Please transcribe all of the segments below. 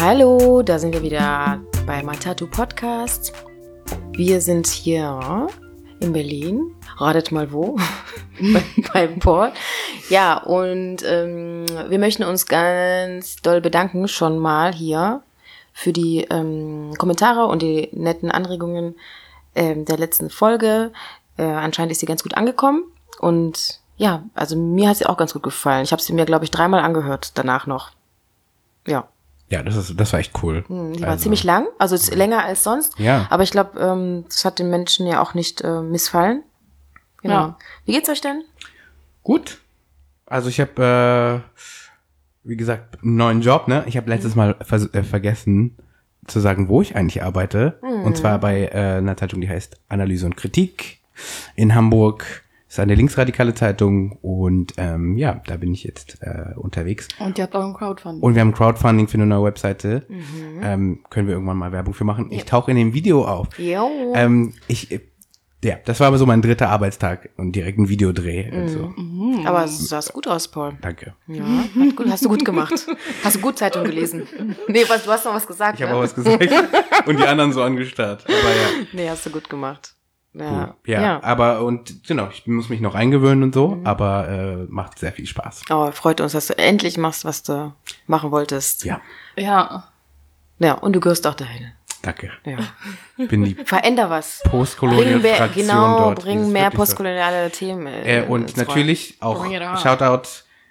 Hallo, da sind wir wieder bei Matatu Podcast. Wir sind hier in Berlin. Ratet mal wo? Beim Port. Ja, und wir möchten uns ganz doll bedanken schon mal hier für die Kommentare und die netten Anregungen der letzten Folge. Anscheinend ist sie ganz gut angekommen. Und ja, also mir hat sie auch ganz gut gefallen. Ich habe sie mir, glaube ich, 3-mal angehört danach noch. Ja. Ja, das war echt cool. Die war ziemlich lang, also ist länger als sonst. Ja. Aber ich glaube, das hat den Menschen ja auch nicht missfallen. Genau. Ja. Wie geht's euch denn? Gut. Also ich habe, wie gesagt, einen neuen Job, ne? Ich habe letztes Mal vergessen zu sagen, wo ich eigentlich arbeite. Und zwar bei einer Zeitung, die heißt Analyse und Kritik in Hamburg. Das ist eine linksradikale Zeitung und ja, da bin ich jetzt unterwegs. Und ihr habt auch ein Crowdfunding. Und wir haben ein Crowdfunding für eine neue Webseite. Können wir irgendwann mal Werbung für machen. Ich tauche in dem Video auf. Jo. Ja, das war aber so mein 3. Arbeitstag und direkt ein Videodreh. Und so. Aber es sah gut aus, Paul. Danke. Ja, hast du gut gemacht. Hast du gut Zeitung gelesen? Nee, du hast noch was gesagt. Ich habe auch was gesagt und die anderen so angestarrt. Aber ja. Nee, hast du gut gemacht. Ja, cool. Ja, aber und genau, ich muss mich noch eingewöhnen und so, aber macht sehr viel Spaß. Oh, freut uns, dass du endlich machst, was du machen wolltest. Ja. Ja. Ja, und du gehörst auch dahin. Danke. Ja. Ich bin die Veränder was. postkoloniale Fraktion dort. Bring mehr postkoloniale Themen. Und natürlich auch Shoutout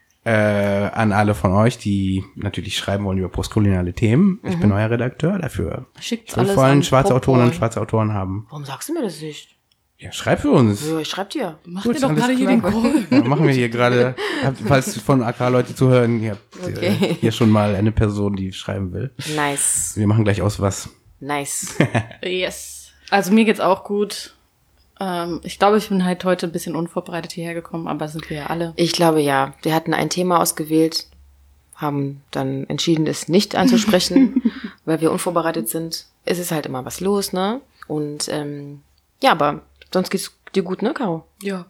an alle von euch, die natürlich schreiben wollen über postkoloniale Themen. Ich bin euer Redakteur dafür. Schickt's Ich will alles vor allem an schwarze Popcorn. Autorinnen und schwarze Autoren haben. Warum sagst du mir das nicht? Ja, schreib für uns. Ja, ich schreib dir. Macht Gut, ihr doch alles gerade hier klar. den Call. Ja, machen wir hier gerade, falls von AK-Leute zuhören, ihr habt hier schon mal eine Person, die schreiben will. Nice. Wir machen gleich aus was. Nice. Yes. Also mir geht's auch gut. Ich glaube, ich bin halt heute ein bisschen unvorbereitet hierher gekommen, aber sind wir ja alle. Ich glaube ja. Wir hatten ein Thema ausgewählt, haben dann entschieden, es nicht anzusprechen, weil wir unvorbereitet sind. Es ist halt immer was los, ne? Und ja, aber sonst geht's dir gut, ne, Caro? Ja.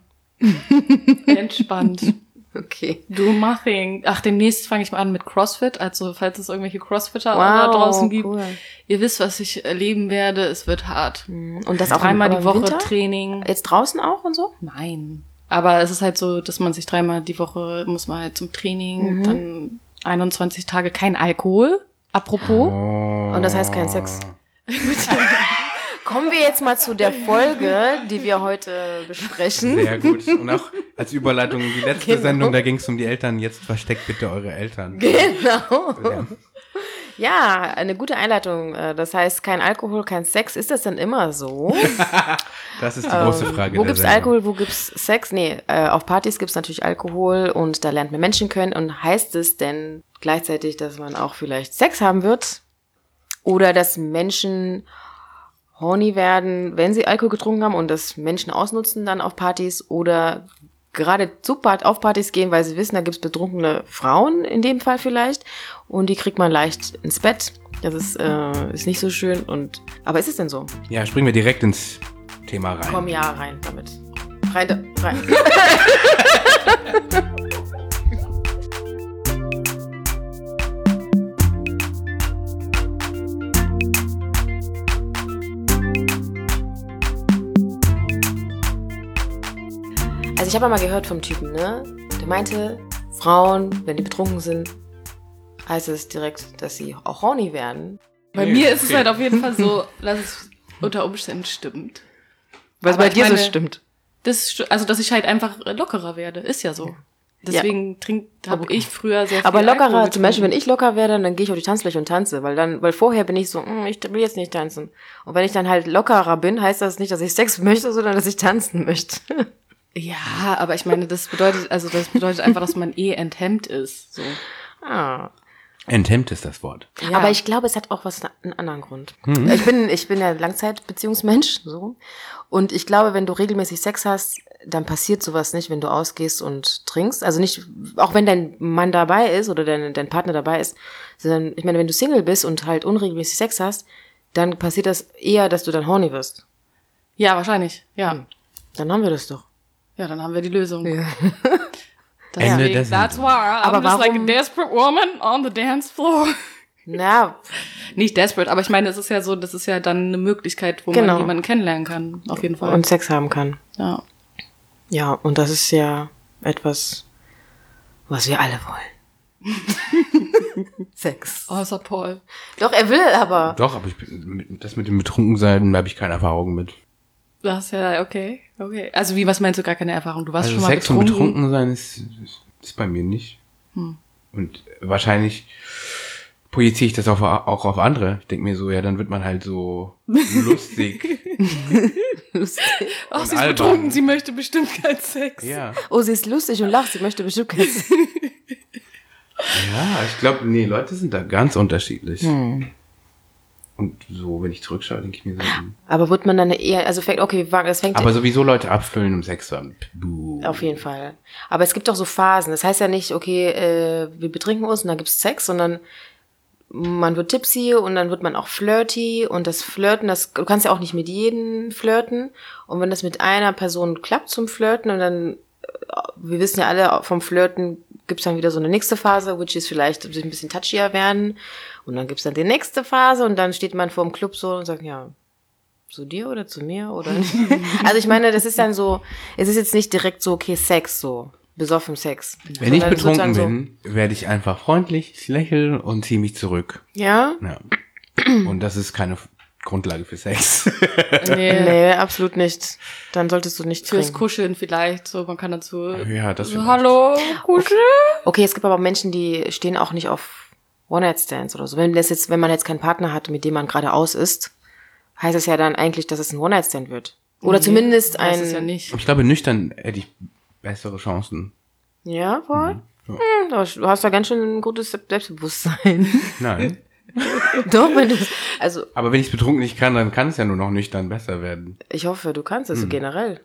Entspannt. Okay. Do nothing. Ach, demnächst fange ich mal an mit CrossFit. Also, falls es irgendwelche CrossFitter da draußen gibt. Cool. Ihr wisst, was ich erleben werde. Es wird hart. Und das auch 3-mal die Woche Winter? Training. Jetzt draußen auch und so? Nein. Aber es ist halt so, dass man sich 3-mal die Woche muss man halt zum Training, dann 21 Tage kein Alkohol. Apropos. Und das heißt kein Sex. Kommen wir jetzt mal zu der Folge, die wir heute besprechen. Sehr gut. Und auch als Überleitung die letzte Genau. Sendung, da ging es um die Eltern. Jetzt versteckt bitte eure Eltern. Genau. Ja. Ja, eine gute Einleitung. Das heißt, kein Alkohol, kein Sex. Ist das denn immer so? Das ist die große Frage. Wo der gibt's Sendung. Alkohol, wo gibt's Sex? Nee, auf Partys gibt's natürlich Alkohol und da lernt man Menschen kennen. Und heißt es denn gleichzeitig, dass man auch vielleicht Sex haben wird? Oder dass Menschen horny werden, wenn sie Alkohol getrunken haben und das Menschen ausnutzen dann auf Partys oder gerade auf Partys gehen, weil sie wissen, da gibt's betrunkene Frauen in dem Fall vielleicht und die kriegt man leicht ins Bett. Das ist nicht so schön aber ist es denn so? Ja, springen wir direkt ins Thema rein. Komm ja rein damit. Rein. Also ich habe mal gehört vom Typen, ne? Der meinte, Frauen, wenn die betrunken sind, heißt es direkt, dass sie auch horny werden. Bei mir ist es halt auf jeden Fall so, dass es unter Umständen stimmt. Was Aber bei ich dir so meine, stimmt. Also, dass ich halt einfach lockerer werde. Ist ja so. Deswegen habe ich früher sehr viel Aber lockerer, Alkohol zum Beispiel, wenn getrunken. ich locker werde, dann gehe ich auf die Tanzfläche und tanze, weil vorher bin ich so, ich will jetzt nicht tanzen. Und wenn ich dann halt lockerer bin, heißt das nicht, dass ich Sex möchte, sondern dass ich tanzen möchte. Ja, aber ich meine, das bedeutet einfach, dass man enthemmt ist. So. Ah. Enthemmt ist das Wort. Ja. Aber ich glaube, es hat auch einen anderen Grund. Ich bin ja Langzeitbeziehungsmensch, so. Und ich glaube, wenn du regelmäßig Sex hast, dann passiert sowas nicht, wenn du ausgehst und trinkst. Also nicht, auch wenn dein Mann dabei ist oder dein Partner dabei ist, sondern, ich meine, wenn du Single bist und halt unregelmäßig Sex hast, dann passiert das eher, dass du dann horny wirst. Ja, wahrscheinlich. Ja. Dann haben wir das doch. Ja, dann haben wir die Lösung. Ja. Ende der That's Sendung. why I'm Aber just like a warum- desperate woman on the dance floor. Na, Nicht desperate, aber ich meine, es ist ja so, das ist ja dann eine Möglichkeit, wo Genau. man jemanden kennenlernen kann, auf jeden Fall. und Sex haben kann. Ja. Ja, und das ist ja etwas, was wir alle wollen. Sex. Außer Paul. Doch, er will aber. Doch, aber das mit dem Betrunkensein habe ich keine Erfahrung mit. Das ist ja, okay. Also was meinst du, gar keine Erfahrung? Du warst Also schon mal Sex und betrunken? Betrunkensein ist bei mir nicht. Und wahrscheinlich projiziere ich das auch auf andere. Ich denke mir so, ja, dann wird man halt so lustig. Ach, sie ist albern. betrunken, sie möchte bestimmt keinen Sex. Ja. Oh, sie ist lustig und lacht, sie möchte bestimmt kein Sex. Ja, ich glaube, nee, Leute sind da ganz unterschiedlich. Und so, wenn ich zurückschaue, denke ich mir so. Aber wird man dann eher, also okay, das fängt Aber sowieso Leute abfüllen, um Sex zu haben. auf jeden Fall. Aber es gibt auch so Phasen. Das heißt ja nicht, okay, wir betrinken uns und dann gibt's Sex, sondern man wird tipsy und dann wird man auch flirty und das Flirten, du kannst ja auch nicht mit jedem flirten. Und wenn das mit einer Person klappt zum Flirten und dann, wir wissen ja alle, vom Flirten gibt's dann wieder so eine nächste Phase, which ist vielleicht sich ein bisschen touchier werden. Und dann gibt's dann die nächste Phase und dann steht man vor dem Club so und sagt, ja, zu dir oder zu mir oder also ich meine, das ist dann so, es ist jetzt nicht direkt so, okay, Sex so, besoffen Sex. Wenn ich Sondern es wird betrunken dann bin, werde ich einfach freundlich, ich lächle und ziehe mich zurück. Ja? Ja. Und das ist keine Grundlage für Sex. Nee, absolut nicht. Dann solltest du nicht Fürs trinken. Kuscheln vielleicht, so man kann dazu. Ja, das so, vielleicht. hallo, kuscheln. Okay, es gibt aber Menschen, die stehen auch nicht auf One-Night-Stands oder so. Wenn man jetzt keinen Partner hat, mit dem man gerade aus ist, heißt es ja dann eigentlich, dass es ein One-Night-Stand wird. Oder zumindest Weiß ein... es ja nicht. Ich glaube, nüchtern hätte ich bessere Chancen. Ja, voll? Ja. Aber du hast da ganz schön ein gutes Selbstbewusstsein. Nein. Doch, wenn du... Also, Aber wenn ich es betrunken nicht kann, dann kann es ja nur noch nüchtern besser werden. ich hoffe, du kannst es so generell.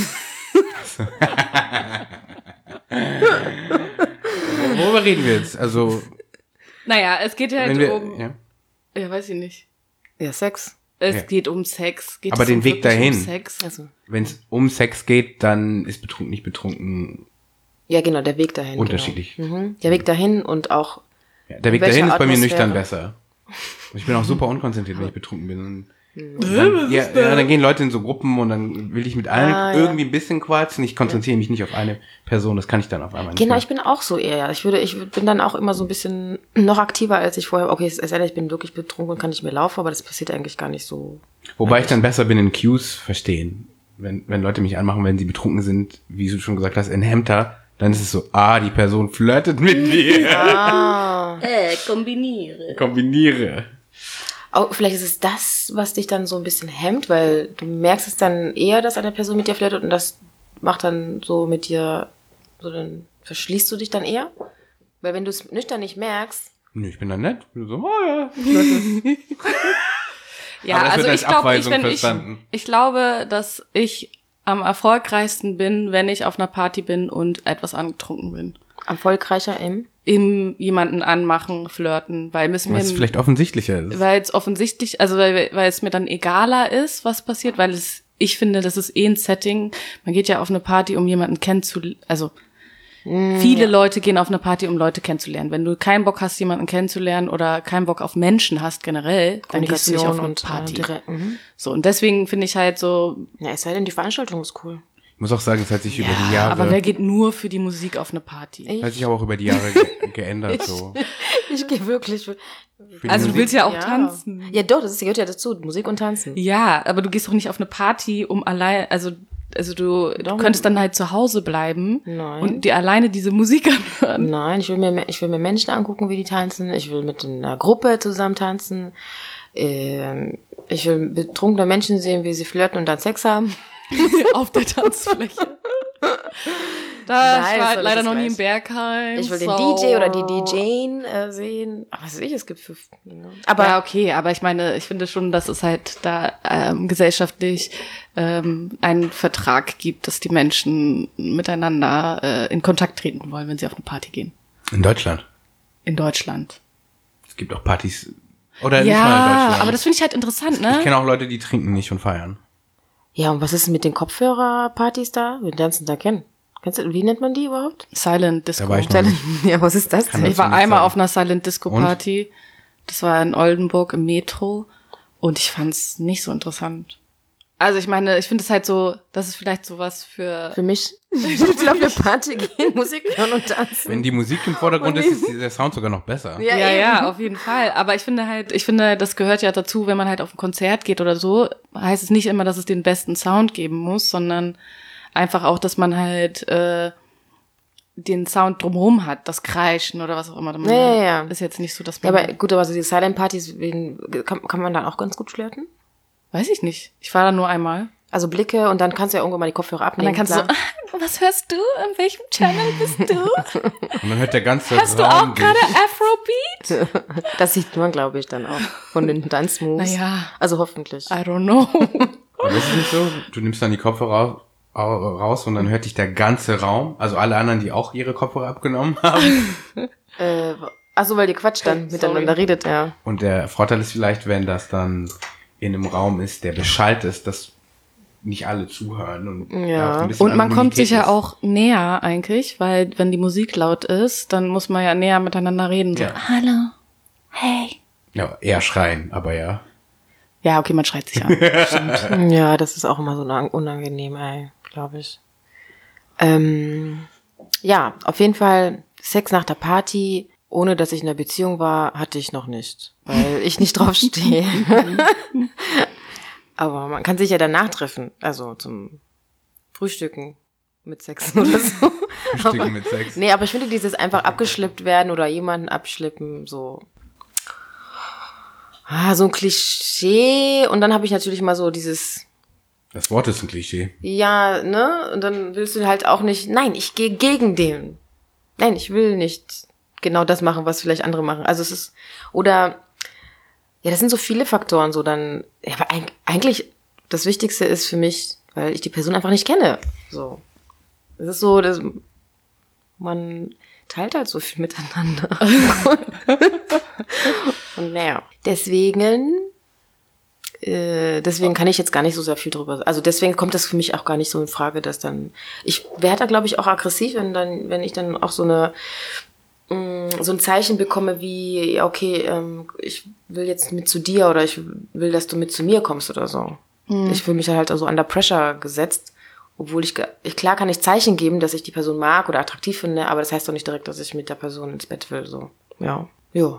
Worüber reden wir jetzt? Also, Naja, es geht halt wenn wir, um. ja. Ja, weiß ich nicht. Ja, Sex. Es Ja. geht um Sex. Geht Aber es den um Weg wirklich dahin. Um Sex? Also, Wenn es um Sex geht, dann ist betrunken, nicht betrunken ja, genau, der Weg dahin. unterschiedlich. Genau. Der Weg dahin und auch... Ja, der Weg Welche dahin ist bei mir Atmosphäre? nüchtern besser. Und ich bin auch super unkonzentriert, wenn ich betrunken bin. Und dann gehen Leute in so Gruppen und dann will ich mit allen irgendwie ein bisschen quatschen. Ich konzentriere mich nicht auf eine Person, das kann ich dann auf einmal nicht Genau, mehr. ich bin auch so eher. Ich bin dann auch immer so ein bisschen noch aktiver, als ich vorher. Okay, es sei denn, ich bin wirklich betrunken und kann nicht mehr laufen, aber das passiert eigentlich gar nicht so. Wobei ich dann besser bin in Cues verstehen. Wenn Leute mich anmachen, wenn sie betrunken sind, wie du schon gesagt hast, in Hemter, dann ist es so, die Person flirtet mit mir. Kombiniere. Auch, vielleicht ist es das, was dich dann so ein bisschen hemmt, weil du merkst es dann eher, dass eine Person mit dir flirtet und das macht dann so mit dir, so dann verschließt du dich dann eher? Weil wenn du es nüchtern nicht merkst, Nö, ich bin dann nett. Ich bin so, ja, flirtet. Ja, Aber das also wird als ich glaube, Abweisung verstanden. ich glaube, dass ich am erfolgreichsten bin, wenn ich auf einer Party bin und etwas angetrunken bin. erfolgreicher im... Im jemanden anmachen, flirten, weil es mir Was vielleicht offensichtlicher ist. weil es offensichtlich, also weil es mir dann egaler ist, was passiert, weil ich finde, das ist ein Setting. Man geht ja auf eine Party, um jemanden kennenzulernen, also viele Leute gehen auf eine Party, um Leute kennenzulernen. Wenn du keinen Bock hast, jemanden kennenzulernen oder keinen Bock auf Menschen hast generell, dann gehst du nicht auf eine Party. So, und deswegen finde ich halt so. Ja, es sei denn, die Veranstaltung ist cool. Ich muss auch sagen, es hat sich über die Jahre, Aber wer geht nur für die Musik auf eine Party? hat sich aber auch über die Jahre geändert, so. Ich gehe wirklich für Für die Also du Musik. willst ja auch tanzen. Ja, doch, das gehört ja dazu, Musik und Tanzen. Ja, aber du gehst doch nicht auf eine Party, um allein, also du könntest dann halt zu Hause bleiben Nein. und dir alleine diese Musik anhören. Nein, ich will mir Menschen angucken, wie die tanzen. Ich will mit einer Gruppe zusammen tanzen. Ich will betrunkene Menschen sehen, wie sie flirten und dann Sex haben. Auf der Tanzfläche. Ich war halt leider noch nie im Bergheim. Ich will den so. DJ oder die DJin sehen. Aber was weiß ich, es gibt für... Aber Ja, okay, aber ich meine, ich finde schon, dass es halt da gesellschaftlich einen Vertrag gibt, dass die Menschen miteinander in Kontakt treten wollen, wenn sie auf eine Party gehen. In Deutschland. In Deutschland. Es gibt auch Partys. Oder nicht mal in Ja, Deutschland. aber das finde ich halt interessant, ne? Ich kenne auch Leute, die trinken nicht und feiern. ja, und was ist mit den Kopfhörerpartys da? Wir tanzen da kennen. Kennst du, wie nennt man die überhaupt? Silent Disco. Da war ich noch nicht. Ja, was ist das Kann denn? Ich war Dazu nichts einmal sagen. auf einer Silent Disco Und? Party. Das war in Oldenburg im Metro und ich fand's nicht so interessant. Also ich meine, ich finde es halt so, das ist vielleicht sowas für mich. Ich will auf eine Party gehen, Musik hören und tanzen. Wenn die Musik im Vordergrund ist der Sound sogar noch besser. Ja, auf jeden Fall. Aber ich finde, das gehört ja dazu, wenn man halt auf ein Konzert geht oder so, heißt es nicht immer, dass es den besten Sound geben muss, sondern einfach auch, dass man halt den Sound drumherum hat, das Kreischen oder was auch immer. Ja. Ist jetzt nicht so, dass man... Ja, aber gut, aber so die Silent-Partys, kann man dann auch ganz gut flirten? Weiß ich nicht. Ich war da nur einmal. Also Blicke und dann kannst du ja irgendwann mal die Kopfhörer abnehmen. Und dann kannst du, was hörst du? In welchem Channel bist du? Und dann hört der ganze Hörst Raum du auch gerade Afrobeat? Das sieht man, glaube ich, dann auch von den Dance-Moves. Naja. Also hoffentlich. I don't know. Aber ist es nicht so? Du nimmst dann die Kopfhörer raus und dann hört dich der ganze Raum, also alle anderen, die auch ihre Kopfhörer abgenommen haben. Achso, weil die Quatsch dann miteinander redet, ja. Und der Vorteil ist vielleicht, wenn das dann in einem Raum ist, der beschallt ist, dass nicht alle zuhören. Und man kommt sich ja auch näher eigentlich, weil wenn die Musik laut ist, dann muss man ja näher miteinander reden. So, hallo, hey. Ja, eher schreien, aber ja. Ja, okay, man schreit sich an. Stimmt. Ja, das ist auch immer so unangenehm, glaube ich. Ja, auf jeden Fall Sex nach der Party, ohne dass ich in einer Beziehung war, hatte ich noch nicht, weil ich nicht drauf stehe. Aber man kann sich ja danach treffen, also zum Frühstücken mit Sex oder so. Frühstücken mit Sex. Nee, aber ich finde dieses einfach abgeschleppt werden oder jemanden abschleppen, so ein Klischee. Und dann habe ich natürlich mal so dieses... Das Wort ist ein Klischee. Ja, ne? Und dann willst du halt auch nicht, nein, ich gehe gegen den. Nein, ich will nicht genau das machen, was vielleicht andere machen. Also es ist, oder, ja, das sind so viele Faktoren, so dann, ja, aber eigentlich, das Wichtigste ist für mich, weil ich die Person einfach nicht kenne, so. Es ist so, dass man teilt halt so viel miteinander. Und naja, deswegen kann ich jetzt gar nicht so sehr viel drüber, also deswegen kommt das für mich auch gar nicht so in Frage, dass dann, ich werde da glaube ich auch aggressiv, wenn ich dann auch so ein Zeichen bekomme wie, ja, okay, ich will jetzt mit zu dir oder ich will, dass du mit zu mir kommst oder so. Ich fühle mich halt also under pressure gesetzt, obwohl klar kann ich Zeichen geben, dass ich die Person mag oder attraktiv finde, aber das heißt doch nicht direkt, dass ich mit der Person ins Bett will, so. Ja.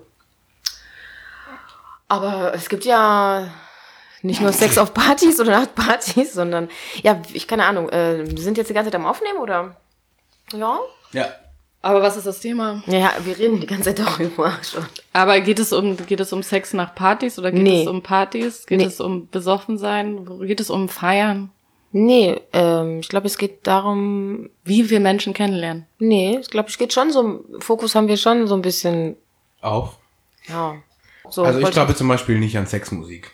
Aber es gibt ja nicht nur Sex auf Partys oder Nachtpartys, sondern, ja, keine Ahnung, wir sind jetzt die ganze Zeit am Aufnehmen, oder? Ja? Ja. Aber was ist das Thema? Ja, wir reden die ganze Zeit darüber schon. Aber geht es um Sex nach Partys oder geht es um Partys? Geht es um Besoffensein? Geht es um Feiern? Nee, ich glaube, es geht darum... Wie wir Menschen kennenlernen. Nee, ich glaube, es geht schon so, Fokus haben wir schon so ein bisschen... Auf? Ja. So, also ich glaube zum Beispiel nicht an Sexmusik.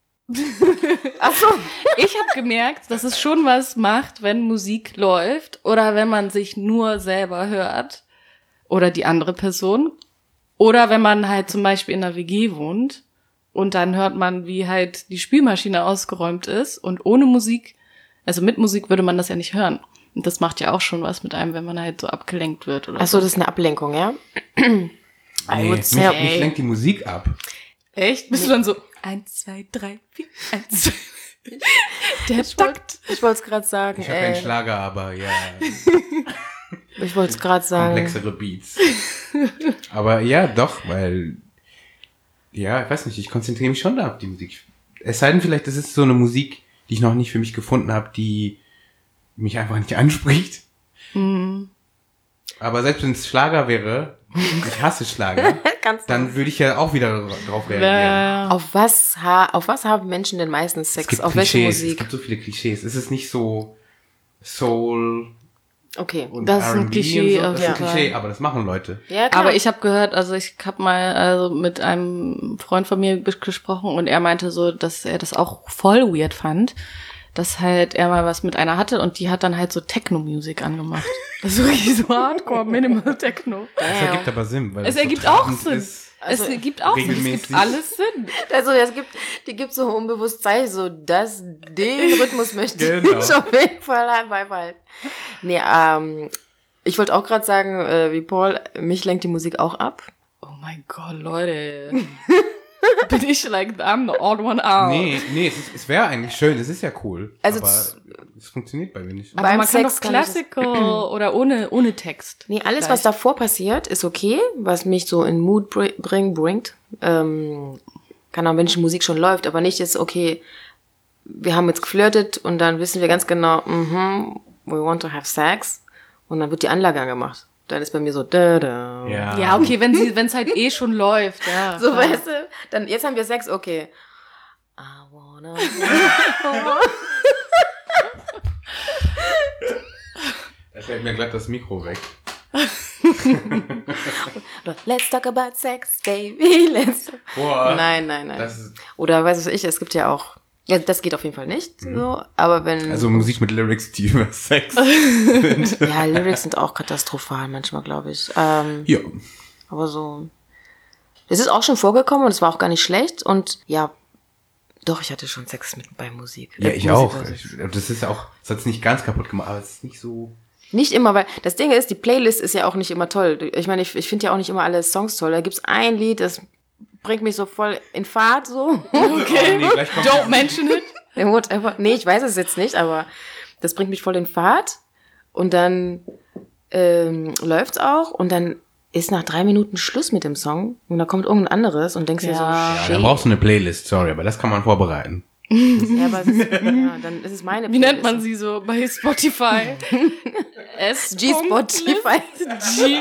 Ach so. Ich habe gemerkt, dass es schon was macht, wenn Musik läuft oder wenn man sich nur selber hört oder die andere Person oder wenn man halt zum Beispiel in einer WG wohnt und dann hört man, wie halt die Spülmaschine ausgeräumt ist und ohne Musik, also mit Musik würde man das ja nicht hören. Und das macht ja auch schon was mit einem, wenn man halt so abgelenkt wird oder Ach so, das ist eine Ablenkung, ja? Nee, mich lenkt die Musik ab. Echt? Bist du dann so 1, 2, 3, 4, 1, 2. Der Takt. Ich wollte es gerade sagen. Ich habe keinen Schlager, aber ja. Ich wollte es gerade sagen. Komplexere Beats. Aber ja, doch, weil, ja, ich weiß nicht, ich konzentriere mich schon da auf die Musik. Es sei denn vielleicht, das ist so eine Musik, die ich noch nicht für mich gefunden habe, die mich einfach nicht anspricht. Mhm. Aber selbst wenn es Schlager wäre, ich hasse Schlager, dann würde ich ja auch wieder drauf reagieren. Auf was haben Menschen denn meistens Sex? Auf welche Musik? Es gibt so viele Klischees. Es ist nicht so Soul okay, und das ist ein R&B Klischee. und so. Das ist ein Ja. Klischee, aber das machen Leute. Ja, klar. Aber ich habe gehört, ich habe mal mit einem Freund von mir gesprochen und er meinte so, dass er das auch voll weird fand, dass halt er mal was mit einer hatte und die hat dann halt so Techno-Musik angemacht. Das ist wirklich so Hardcore, Minimal Techno. Das ergibt aber Sinn. Weil Es so ergibt auch trabend Sinn. ist. Es ergibt auch Sinn. Es regelmäßig. gibt alles Sinn. Also die gibt so unbewusst Zeichen, so den Rhythmus möchte Genau. ich auf jeden Fall beibehalten. Nee, ich wollte auch gerade sagen, wie Paul, mich lenkt die Musik auch ab. Oh mein Gott, Leute. Bin ich like, I'm the odd one out. Nee, es wäre eigentlich schön, es ist ja cool. Also aber es funktioniert bei mir nicht. Aber Beim man kann Sex doch kann ich das- Classical oder ohne Text. Nee, alles, Gleich. was davor passiert, ist okay, was mich so in Mood bringt. Kann auch, wenn die Musik schon läuft, aber nicht ist, okay, wir haben jetzt geflirtet und dann wissen wir ganz genau, we want to have sex. Und dann wird die Anlage angemacht. Dann ist bei mir so, da. Ja, okay, wenn es halt eh schon läuft, ja. So, klar. weißt du, dann, jetzt haben wir Sex, okay. I wanna. Da fällt mir glatt das Mikro weg. Let's talk about sex, baby. Let's talk. Boah. Nein. Das ist, Oder weiß ich, es gibt ja auch, ja, das geht auf jeden Fall nicht, so, aber wenn, also Musik mit Lyrics, die über Sex sind. ja, Lyrics sind auch katastrophal manchmal, glaube ich, Ja. aber so, es ist auch schon vorgekommen und es war auch gar nicht schlecht und ja, doch, ich hatte schon Sex bei Musik. Ja, ich Musik, auch. also. Das ist auch, das hat es nicht ganz kaputt gemacht, aber es ist nicht so. Nicht immer, weil das Ding ist, die Playlist ist ja auch nicht immer toll. Ich meine, ich finde ja auch nicht immer alle Songs toll. Da gibt's ein Lied, das bringt mich so voll in Fahrt, so. Okay. Oh, nee, gleich kommt Don't mention it. Whatever. Nee, ich weiß es jetzt nicht, aber das bringt mich voll in Fahrt. Und dann läuft's auch und dann ist nach 3 Minuten Schluss mit dem Song und da kommt irgendein anderes und denkst dir so, Ja. Ja, dann brauchst du eine Playlist, sorry, aber das kann man vorbereiten. ja, aber es ist, ja, dann ist es meine Wie nennt man Playlist. sie so bei Spotify? S. G-Spotify. G.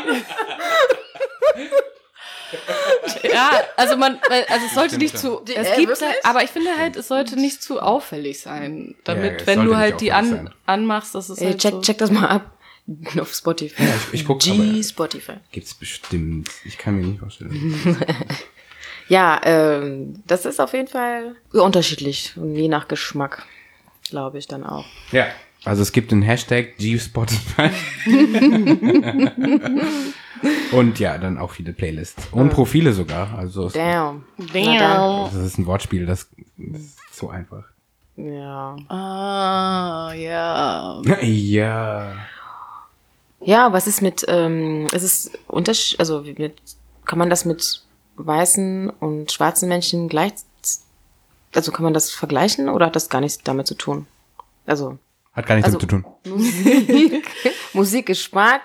Ja, also es sollte nicht zu, es gibt wirklich? halt, aber ich finde halt, es sollte nicht zu auffällig sein, Ja, damit, es wenn sollte du nicht halt die auffällig sein. anmachst, dass es halt so. Check das mal ab. Auf Spotify. Ja, ich guck, aber G-Spotify. gibt's bestimmt. Ich kann mir nicht vorstellen. Ja, das ist auf jeden Fall unterschiedlich. Und je nach Geschmack, glaube ich dann auch. Ja, also es gibt den Hashtag G-Spotify. Und ja, dann auch viele Playlists. Und Profile sogar. Also es, Damn. Damn. das ist ein Wortspiel, das ist so einfach. Ja. Ah, ja. Ja. Ja, was ist mit, es ist Unterschied, also kann man das mit weißen und schwarzen Menschen also kann man das vergleichen oder hat das gar nichts damit zu tun? Also Hat gar nichts damit zu tun. Musikgeschmack,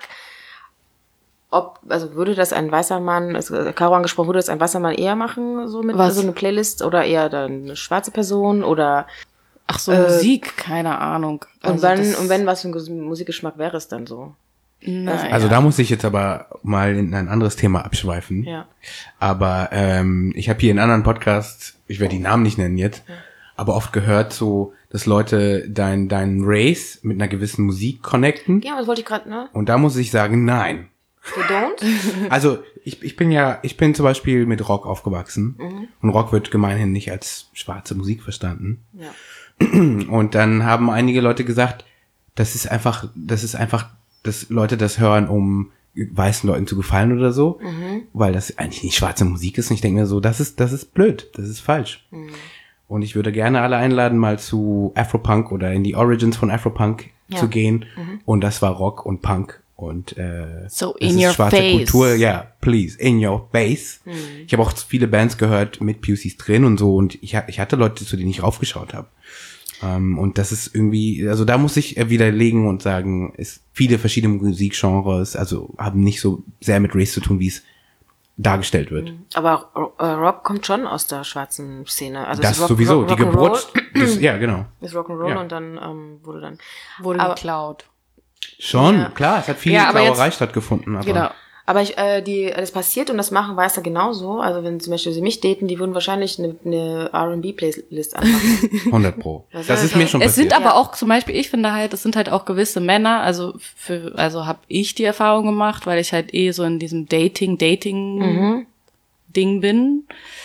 also würde das ein weißer Mann, also Caro angesprochen, würde das ein weißer Mann eher machen, so mit Was? so eine Playlist oder eher dann eine schwarze Person oder Ach so, Musik, keine Ahnung. und Also wenn was für ein Musikgeschmack wäre es dann so? Nein. Also da muss ich jetzt aber mal in ein anderes Thema abschweifen. Ja. Aber ich habe hier in anderen Podcasts, ich werde die Namen nicht nennen jetzt, aber oft gehört so, dass Leute deinen Race mit einer gewissen Musik connecten. Ja, das wollte ich gerade, ne? Und da muss ich sagen, nein. You don't? Also ich bin zum Beispiel mit Rock aufgewachsen. Und Rock wird gemeinhin nicht als schwarze Musik verstanden. Ja. Und dann haben einige Leute gesagt, das ist einfach, dass Leute das hören, um weißen Leuten zu gefallen oder so, weil das eigentlich nicht schwarze Musik ist. Und ich denke mir so, das ist blöd, das ist falsch. Und ich würde gerne alle einladen, mal zu Afropunk oder in die Origins von Afropunk zu gehen. Und das war Rock und Punk und So das in ist your schwarze face. Kultur, ja, please, in your face. Ich habe auch viele Bands gehört mit POCs drin und so und ich hatte Leute, zu denen ich raufgeschaut habe. Und das ist irgendwie, also da muss ich widerlegen und sagen, es viele verschiedene Musikgenres, also haben nicht so sehr mit Race zu tun, wie es dargestellt wird. Aber Rock kommt schon aus der schwarzen Szene. Also Das es ist sowieso, die Geburt, ja genau. ist Rock'n'Roll Ja. und dann wurde Wurde aber- geklaut. Schon, Ja. klar, es hat viel Ja, aber Klauerei jetzt- stattgefunden. Aber Genau. Aber das passiert und das machen Weißer genauso. Also wenn zum Beispiel sie mich daten, die würden wahrscheinlich eine R&B-Playlist anmachen. 100 Pro. Das Das ist ist mir halt- schon Es passiert. sind aber auch zum Beispiel, ich finde halt, es sind halt auch gewisse Männer, also habe ich die Erfahrung gemacht, weil ich halt so in diesem Dating Ding bin.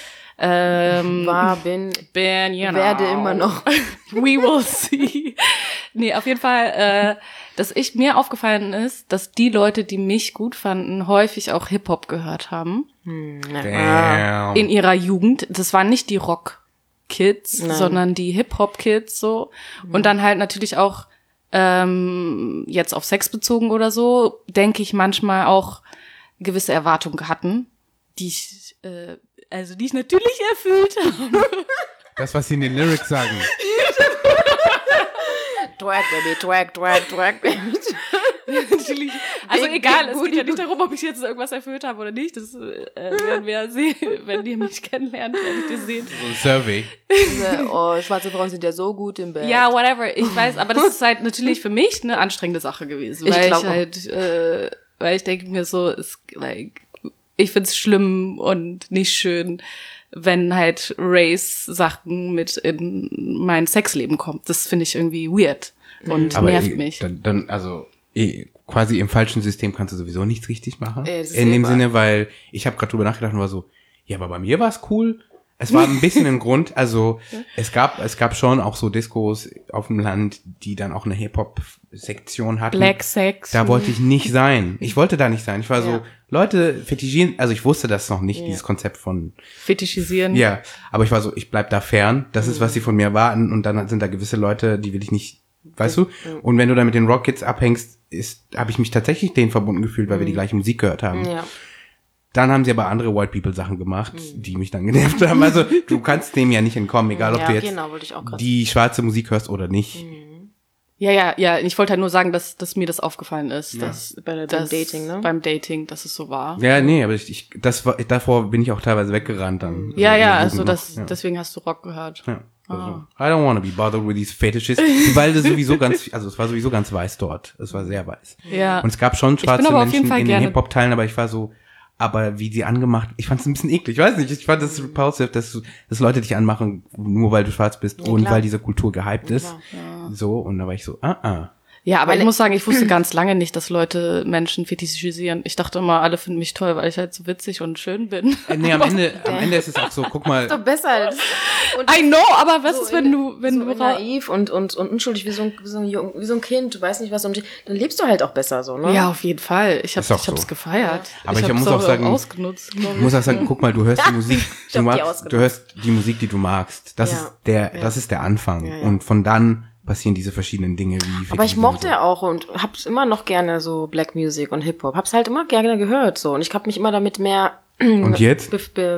Bin, werde immer noch. We will see. Nee, auf jeden Fall, dass mir aufgefallen ist, dass die Leute, die mich gut fanden, häufig auch Hip-Hop gehört haben. Damn. In ihrer Jugend. Das waren nicht die Rock-Kids, Nein. sondern die Hip-Hop-Kids so. Und dann halt natürlich auch jetzt auf Sex bezogen oder so, denke ich manchmal auch gewisse Erwartungen hatten. die ich natürlich erfüllt habe. Das, was sie in den Lyrics sagen. Twerk, baby, twerk, twerk, twerk, baby. Natürlich. Also Big, egal, big es geht ja nicht darum, ob ich jetzt irgendwas erfüllt habe oder nicht. Das werden wir sehen. Wenn ihr mich kennenlernt, werdet ihr sehen. So ein Survey. Oh, schwarze Frauen sind ja so gut im Bett. Ja, whatever. Ich weiß, aber das ist halt natürlich für mich eine anstrengende Sache gewesen. Weil ich denke mir so, ich find's schlimm und nicht schön, wenn halt Race-Sachen mit in mein Sexleben kommt. Das finde ich irgendwie weird und nervt mich. Dann quasi im falschen System kannst du sowieso nichts richtig machen. In dem Sinne, weil ich habe gerade drüber nachgedacht und war so, ja, aber bei mir war es cool. Es war ein bisschen ein Grund, also es gab schon auch so Diskos auf dem Land, die dann auch eine Hip-Hop-Sektion hatten. Black Sex. Da wollte ich nicht sein. Ich wollte da nicht sein. Ich war so, Leute fetischieren, also ich wusste das noch nicht, dieses Konzept von Fetischisieren. Ja, aber ich war so, ich bleib da fern. Das ist, was sie von mir erwarten. Und dann sind da gewisse Leute, die will ich nicht, weißt du? Und wenn du da mit den Rockkids abhängst, habe ich mich tatsächlich denen verbunden gefühlt, weil wir die gleiche Musik gehört haben. Ja. Dann haben sie aber andere White People Sachen gemacht, die mich dann genervt haben. Also du kannst dem ja nicht entkommen, egal ob du jetzt wollte ich auch gerade die schwarze Musik hörst oder nicht. Ja. Ich wollte halt nur sagen, dass mir das aufgefallen ist. Ja. beim Dating, ne? Beim Dating, dass es so war. Ja, nee, aber davor bin ich auch teilweise weggerannt dann. Deswegen hast du Rock gehört. Ja. Also, I don't want to be bothered with these fetishes, weil das sowieso es war sowieso ganz weiß dort. Es war sehr weiß. Ja. Und es gab schon schwarze aber auf jeden Menschen Fall in den gerne- Hip-Hop-Teilen, aber ich war so, aber wie die angemacht, ich fand es ein bisschen eklig, ich weiß nicht, ich fand das repulsive, dass Leute dich anmachen, nur weil du schwarz bist und klar. weil diese Kultur gehypt ist. So, und da war ich so, Ja, aber ich muss sagen, ich wusste ganz lange nicht, dass Leute Menschen fetischisieren. Ich dachte immer, alle finden mich toll, weil ich halt so witzig und schön bin. Nee, am Ende ist es auch so, guck mal. Ist doch besser. Und I know, aber was so ist, wenn du naiv und unschuldig wie so ein Kind, du weißt nicht was, und dann lebst du halt auch besser so, ne? Ja, auf jeden Fall. Ich Ist auch hab's so. gefeiert. Aber ich hab's muss auch sagen, ausgenutzt. Ich muss auch sagen, guck mal, du hörst die Musik, Ich hab die ausgenutzt. du hörst die Musik, die du magst. Das ist der Anfang. Ja. Und von dann passieren diese verschiedenen Dinge wie. Aber ich mochte auch und hab's immer noch gerne so Black Music und Hip-Hop. Hab's halt immer gerne gehört so. Und ich habe mich immer damit mehr Und jetzt?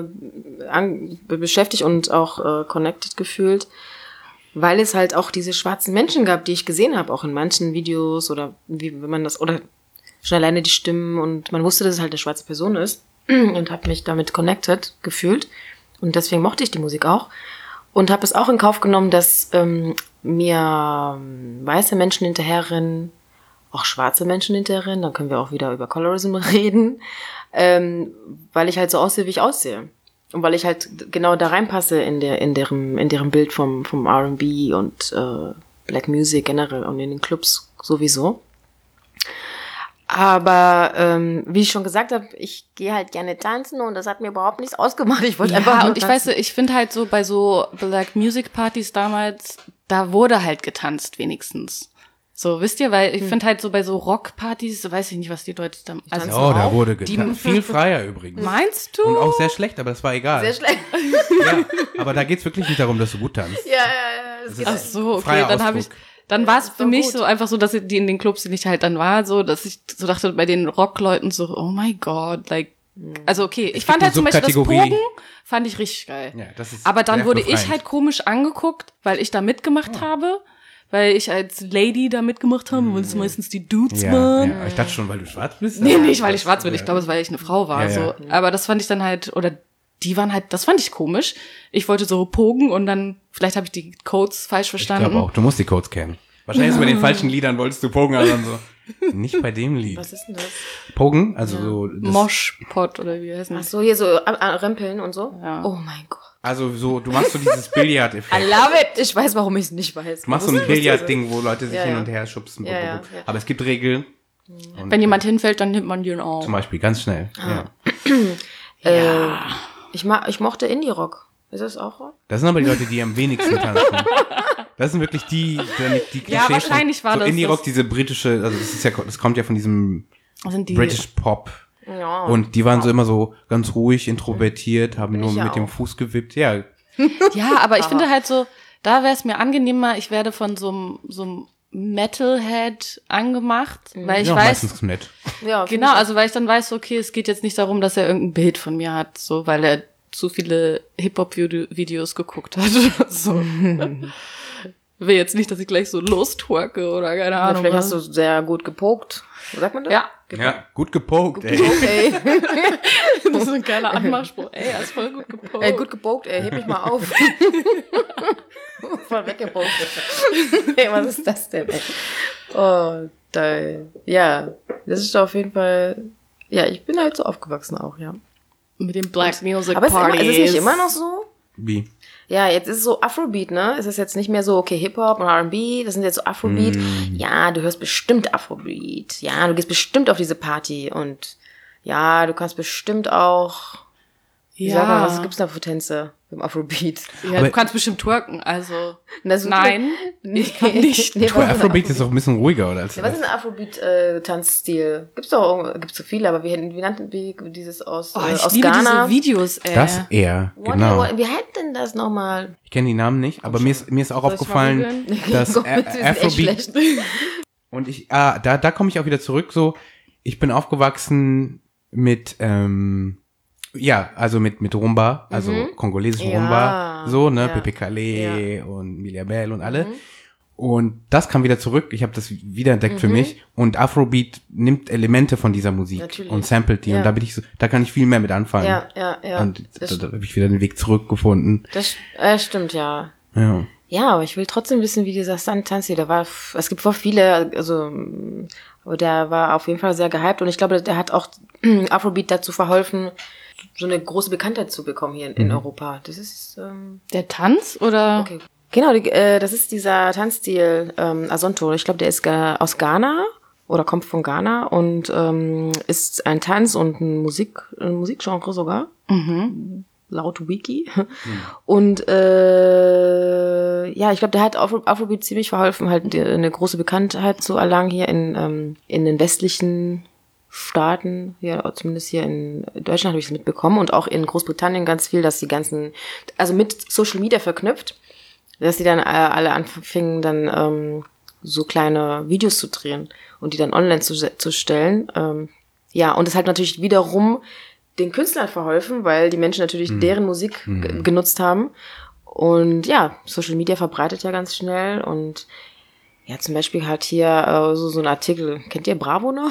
beschäftigt und auch connected gefühlt, weil es halt auch diese schwarzen Menschen gab, die ich gesehen habe, auch in manchen Videos oder wenn man das, oder schon alleine die Stimmen, und man wusste, dass es halt eine schwarze Person ist und habe mich damit connected gefühlt. Und deswegen mochte ich die Musik auch. Und habe es auch in Kauf genommen, dass mir weiße Menschen hinterherrennen, auch schwarze Menschen hinterherrennen, dann können wir auch wieder über Colorism reden, weil ich halt so aussehe, wie ich aussehe. Und weil ich halt genau da reinpasse in deren Bild vom R&B und Black Music generell und in den Clubs sowieso. Aber wie ich schon gesagt habe, ich gehe halt gerne tanzen und das hat mir überhaupt nichts ausgemacht. Ich wollte einfach nur und ich tanzen. weiß, ich finde halt so bei so Black Music Partys damals, da wurde halt getanzt wenigstens. So, wisst ihr, weil ich finde halt so bei so Rockpartys, weiß ich nicht, was die Leute da, also Oh, da wurde getan. Viel freier übrigens. meinst du? Und auch sehr schlecht, aber das war egal. Sehr schlecht. Ja, aber da geht's wirklich nicht darum, dass du gut tanzt. Ja. Das geht Ach so, okay, Freier dann Ausdruck. dann war es für so mich gut. so einfach so, dass die in den Clubs, die ich halt dann war, so, dass ich so dachte bei den Rockleuten so, oh my God, like, also okay, ich fand eine halt zum Beispiel das Subkategorie. Pogen, fand ich richtig geil. Ja, das ist Aber dann sehr wurde ich befreiend. halt komisch angeguckt, weil ich da mitgemacht habe, weil ich als Lady da mitgemacht habe, weil es meistens die Dudes waren. Ja, ich dachte schon, weil du schwarz bist. Nee, nicht, weil ich schwarz bin. Ich glaube, es war, weil ich eine Frau war. Ja, so. ja. Aber das fand ich dann halt, oder die waren halt, das fand ich komisch. Ich wollte so pogen und dann, vielleicht habe ich die Codes falsch Ich verstanden. glaube auch, du musst die Codes kennen. Wahrscheinlich ist bei den falschen Liedern wolltest du Pogen, aber dann so. Nicht bei dem Lied. Was ist denn das? Pogen, also so. Moshpot oder wie heißt Ach das? so, hier so Rempeln und so? Ja. Oh mein Gott. Also so, du machst so dieses Billard-Effekt. I love it. Ich weiß, warum ich es nicht weiß. Du machst so ein Billard-Ding, wo Leute sich Ja, hin ja. und her schubsen. Ja. Aber es gibt Regeln. Und Wenn jemand hinfällt, dann nimmt man den auch. zum Beispiel, ganz schnell. Ja. Ich mochte Indie-Rock. Ist das auch Rock? Das sind aber die Leute, die am wenigsten tanzen. Das sind wirklich die Klischees. Ja, wahrscheinlich war so das Indie-Rock, das. diese britische, also das kommt ja von diesem Sind die, British Pop. Ja. Und die waren so immer so ganz ruhig, introvertiert, haben nur ich ja mit dem auch. Fuß gewippt. Ja, ja, aber ich finde halt so, da wäre es mir angenehmer, ich werde von so einem Metalhead angemacht, weil ich ja, weiß, meistens nett. Ja, Genau, also weil ich dann weiß, okay, es geht jetzt nicht darum, dass er irgendein Bild von mir hat, so, weil er zu viele Hip-Hop-Videos geguckt hat oder so. Will jetzt nicht, dass ich gleich so lostwerke oder keine Ahnung. Vielleicht hast du sehr gut gepokt. Sagt man das? Ja. Ja, gut gepokt, ey. Ey. Das ist ein geiler Anmachspruch. Ey, er ist voll gut gepokt. Ey, gut gepokt, ey, heb mich mal auf. Voll weggepokt. Ey, was ist das denn, ey? Oh, ja, das ist auf jeden Fall, ja, ich bin halt so aufgewachsen auch, ja. Mit den Black Music Aber Parties. ist es nicht immer noch so? Wie? Ja, jetzt ist es so Afrobeat, ne? Es ist jetzt nicht mehr so, okay, Hip-Hop und R&B, das sind jetzt so Afrobeat. Ja, du hörst bestimmt Afrobeat. Ja, du gehst bestimmt auf diese Party und ja, du kannst bestimmt auch, wie sagt man, was gibt's da für Tänze im Afrobeat? Ja, du kannst bestimmt twerken, also Nein, ich kann nicht. Nee, Afrobeat ist auch ein bisschen ruhiger, oder? Als was ist ein Afrobeat-Tanzstil? Gibt's so viele, aber wie nannten wir dieses aus ich aus liebe Ghana? diese Videos, ey. Das eher, genau. Wie heißt denn das nochmal? Ich kenne die Namen nicht, aber mir ist auch Soll ich aufgefallen, mal googeln? dass Gott, wir sind echt Afrobeat schlecht. und da komme ich auch wieder zurück, so, ich bin aufgewachsen mit, also mit Rumba, also kongolesischen Ja. Rumba, so, ne, Ja. Pepe Kalle und Milia Bell und alle. Und das kam wieder zurück, ich habe das wiederentdeckt für mich und Afrobeat nimmt Elemente von dieser Musik Natürlich. und samplet die Ja. und da kann ich viel mehr mit anfangen. Ja. Und da habe ich wieder den Weg zurückgefunden. Das stimmt, ja. Ja. Ja, aber ich will trotzdem wissen, wie dieser Tanzstil, es gibt voll viele, also, aber der war auf jeden Fall sehr gehypt und ich glaube, der hat auch Afrobeat dazu verholfen, so eine große Bekanntheit zu bekommen hier in Europa. Das ist, Der Tanz oder? okay. Genau, das ist dieser Tanzstil, Azonto. Ich glaube, der ist aus Ghana oder kommt von Ghana und ist ein Tanz und ein Musikgenre sogar. Laut Wiki. Und ich glaube, der hat Afrobeat ziemlich verholfen, halt eine große Bekanntheit zu erlangen hier in den westlichen Staaten, ja, zumindest hier in Deutschland habe ich es mitbekommen und auch in Großbritannien ganz viel, dass die ganzen, also mit Social Media verknüpft, dass die dann alle anfingen, dann so kleine Videos zu drehen und die dann online zu stellen. Und es hat natürlich wiederum den Künstlern verholfen, weil die Menschen natürlich deren Musik genutzt haben. Und ja, Social Media verbreitet ja ganz schnell und ja, zum Beispiel halt hier so ein Artikel. Kennt ihr Bravo noch?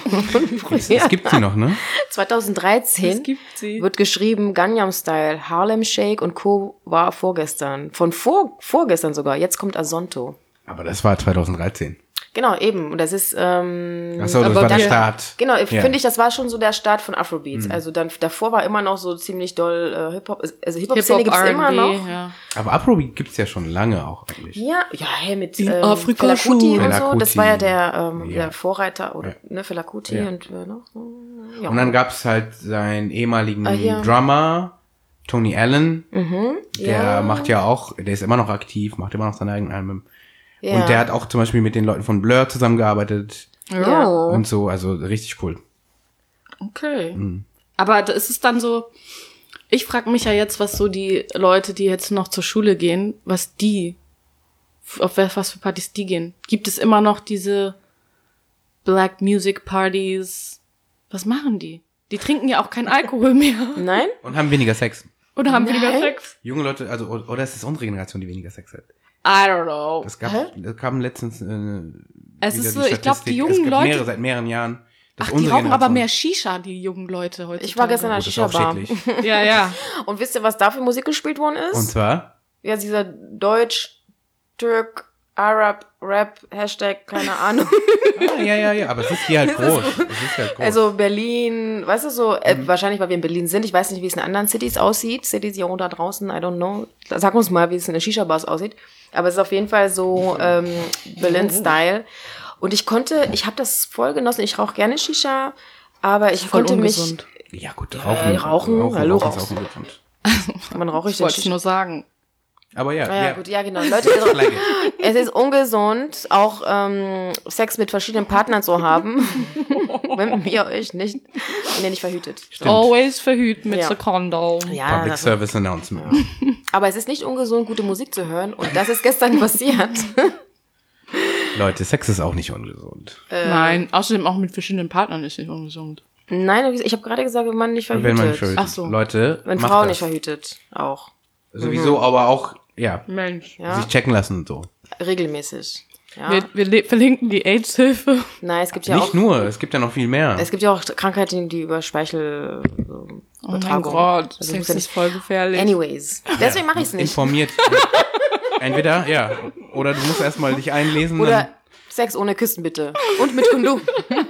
Es gibt sie noch, ne? 2013 Es gibt sie. wird geschrieben, Gangnam Style, Harlem Shake und Co. war vorgestern. Von vorgestern sogar. Jetzt kommt Azonto. Aber das war 2013. Genau, eben. Und das ist Ach so, das war der Start. Genau, Ja. finde ich, das war schon so der Start von Afrobeats. Also dann davor war immer noch so ziemlich doll Hip-Hop. Also Hip-Hop-Szene gibt's R&B, immer noch. Ja. Aber Afrobeat gibt's ja schon lange auch eigentlich. Ja, hey, mit Afrika Fela Kuti schon. und so. Fela Das war ja der Ja. Vorreiter, oder ne, Fela Kuti Ja. und noch. Ja. Und dann gab's halt seinen ehemaligen ja. Drummer, Tony Allen. Der Ja. macht ja auch, der ist immer noch aktiv, macht immer noch seine eigenen Alben. Ja. Und der hat auch zum Beispiel mit den Leuten von Blur zusammengearbeitet Ja. und so, also richtig cool. Okay. Aber da ist es dann so, ich frage mich ja jetzt, was so die Leute, die jetzt noch zur Schule gehen, was für Partys die gehen. Gibt es immer noch diese Black Music Partys? Was machen die? Die trinken ja auch keinen Alkohol mehr. Nein? Und haben weniger Sex. Oder haben weniger Sex? Junge Leute, also, oder ist es unsere Generation, die weniger Sex hat? I don't know. Das kam letztens Es wieder ist die so, ich glaube, Statistik. die jungen es Leute. seit mehreren Jahren. dass Ach, die unsere rauchen aber Generation- mehr Shisha, die jungen Leute heutzutage. Ich war gestern an Oh, der das ist auch Shisha-Bar. schädlich. Ja, ja. Und wisst ihr, was da für Musik gespielt worden ist? Und zwar? Ja, dieser Deutsch, Türk, Arab, Rap, Hashtag, keine Ahnung. Ja, aber es ist hier halt groß. Es ist halt groß. Also Berlin, weißt du so, wahrscheinlich, weil wir in Berlin sind. Ich weiß nicht, wie es in anderen Cities aussieht. Cities hier da draußen, I don't know. Sag uns mal, wie es in den Shisha-Bars aussieht. Aber es ist auf jeden Fall so Berlin-Style. Und ich habe das voll genossen. Ich rauche gerne Shisha, aber ich Voll konnte ungesund. ja gut, Rauchen, hallo, ist rauchst auch ungesund. man rauche ich Ich den wollte es Shisha. nur sagen. Aber ja, Ja, gut, ja, genau. Leute, es ist ungesund, auch Sex mit verschiedenen Partnern zu haben, wenn ihr euch nicht verhütet. Always verhüten mit Ja. the condom. Ja, Public also, Service Announcement. aber es ist nicht ungesund, gute Musik zu hören. Und das ist gestern passiert. Leute, Sex ist auch nicht ungesund. Nein, außerdem auch mit verschiedenen Partnern ist nicht ungesund. Nein, ich habe gerade gesagt, wenn man nicht verhütet. Wenn man nicht verhütet. Ach so. Leute, Wenn macht Frau das. nicht verhütet, auch. Sowieso, aber auch, ja, Mensch. Ja, sich checken lassen und so. regelmäßig. Ja. Wir verlinken die AIDS-Hilfe. Nein, es gibt ja Nicht auch nur, es gibt ja noch viel mehr. es gibt ja auch Krankheiten, die über Speichel Oh mein Übertragung. Gott, Also Sex muss ja ist voll gefährlich. Anyways, deswegen mache ich es nicht. Informiert. Entweder, ja, oder du musst erstmal dich einlesen. Oder Sex ohne Küssen bitte. Und mit Kondom.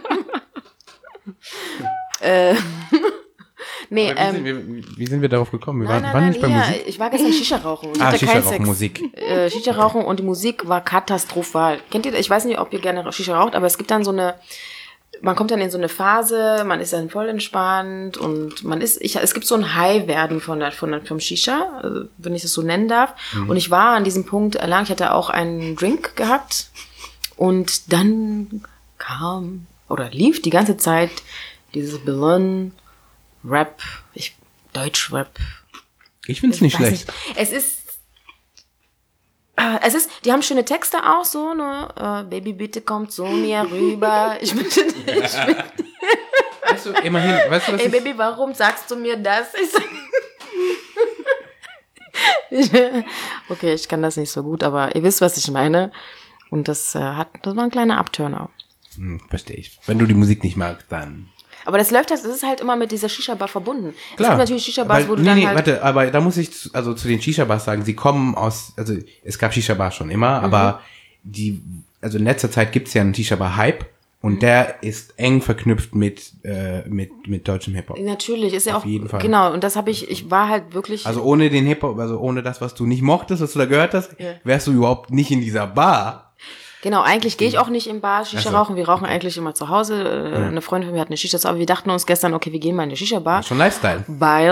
Nee, wie sind wir darauf gekommen? Wir waren nicht bei hier, Musik. ich war gestern Shisha rauchen. Ich Ah, hatte Shisha keinen rauchen, Sex. Musik. Shisha rauchen und die Musik war katastrophal. Kennt ihr, ich weiß nicht, ob ihr gerne Shisha raucht, aber es gibt dann so eine, man kommt dann in so eine Phase, man ist dann voll entspannt und es gibt so ein High-Werden vom Shisha, also wenn ich das so nennen darf. Und ich war an diesem Punkt erlangt, ich hatte auch einen Drink gehabt und dann lief die ganze Zeit dieses Ballon Rap, Deutsch-Rap. Ich find's nicht Weiß schlecht. nicht. Es ist, die haben schöne Texte auch so, ne? Baby, bitte komm zu mir rüber. Ich bitte dich. Weißt du, immerhin, weißt du, was Ey, ich, Baby, warum sagst du mir das? Okay, ich kann das nicht so gut, aber ihr wisst, was ich meine. Und das war ein kleiner Abturner. verstehe ich. Wenn du die Musik nicht magst, dann. Aber das ist halt immer mit dieser Shisha-Bar verbunden. Es Klar. gibt natürlich Shisha-Bars, Weil- wo du dann halt... warte, aber da muss ich zu den Shisha-Bars sagen, sie kommen aus, also es gab Shisha-Bars schon immer, aber in letzter Zeit gibt's ja einen Shisha-Bar-Hype und der ist eng verknüpft mit deutschem Hip-Hop. Natürlich, ist ja Auf auch... jeden Fall. Genau, und das ich war halt wirklich... Also ohne den Hip-Hop, also ohne das, was du nicht mochtest, was du da gehört hast, wärst du überhaupt nicht in dieser Bar. Genau, eigentlich gehe ich auch nicht im Bar Shisha Ach so. rauchen. Wir rauchen eigentlich immer zu Hause. Eine Freundin von mir hat eine Shisha, aber wir dachten uns gestern, okay, wir gehen mal in eine Shisha-Bar. Schon Lifestyle.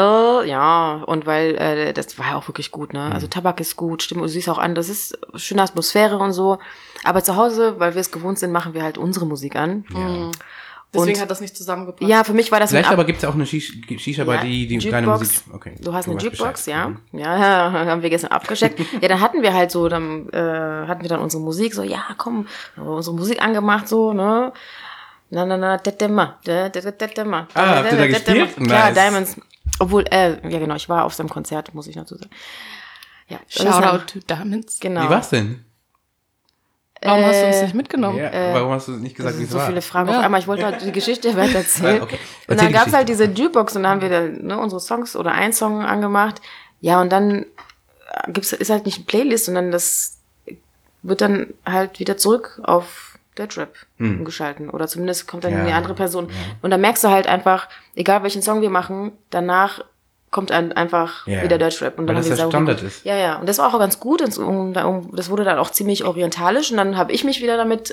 Weil das war ja auch wirklich gut, ne? Also Tabak ist gut, Stimme, du siehst auch an, das ist schöne Atmosphäre und so. Aber zu Hause, weil wir es gewohnt sind, machen wir halt unsere Musik an. Ja. Deswegen Und- hat das nicht zusammengepasst. Ja, für mich war das Vielleicht ein aber gibt's auch eine Shisha-Bar, die keine Jukebox. Musik. Okay. Du hast du eine weißt Jukebox, Bescheid. ja. Ja, haben wir gestern abgecheckt. Ja, dann hatten wir halt so, dann hatten wir dann unsere Musik, so, ja, komm, unsere Musik angemacht, so, ne? Tetema. Habt ihr da gespielt? Klar, Nice. Diamonds. Obwohl, ja genau, ich war auf seinem Konzert, muss ich dazu sagen. Ja, das ist Shoutout halt- to Diamonds. Genau. Wie war's denn? Warum hast du uns nicht mitgenommen? Ja, warum hast du nicht gesagt, wie es so war? viele Fragen auf einmal. Ich wollte halt die Geschichte weiter erzählen. Okay. Und Erzähl dann die gab's halt Geschichte. diese Jukebox und dann haben wir dann, unsere Songs oder einen Song angemacht. Ja, und dann ist halt nicht eine Playlist, sondern das wird dann halt wieder zurück auf Deutschrap umgeschalten. Oder zumindest kommt dann Ja, eine andere Person. Und dann merkst du halt einfach, egal welchen Song wir machen, danach kommt einfach Ja. wieder Deutschrap. Und dann Weil haben das wir der gesagt, okay, Standard gut. ist. Ja. Und das war auch ganz gut. Das wurde dann auch ziemlich orientalisch. Und dann habe ich mich wieder damit,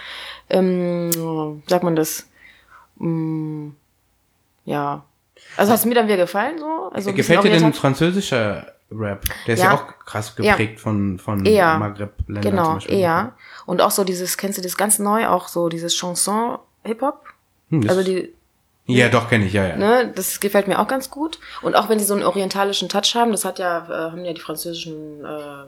sagt man das, ja. Also hat es mir dann wieder gefallen, so? Also ein bisschen Gefällt dir denn orientalisch. französischer Rap? Der ist ja, Ja. auch krass geprägt von Eher. Maghreb-Ländern zum Genau, Beispiel. eher. Und auch so kennst du das ganz neu, auch so dieses Chanson-Hip-Hop? Das, Also ja, doch, kenne ich, ja. ne, das gefällt mir auch ganz gut. Und auch wenn die so einen orientalischen Touch haben, das haben ja die französischen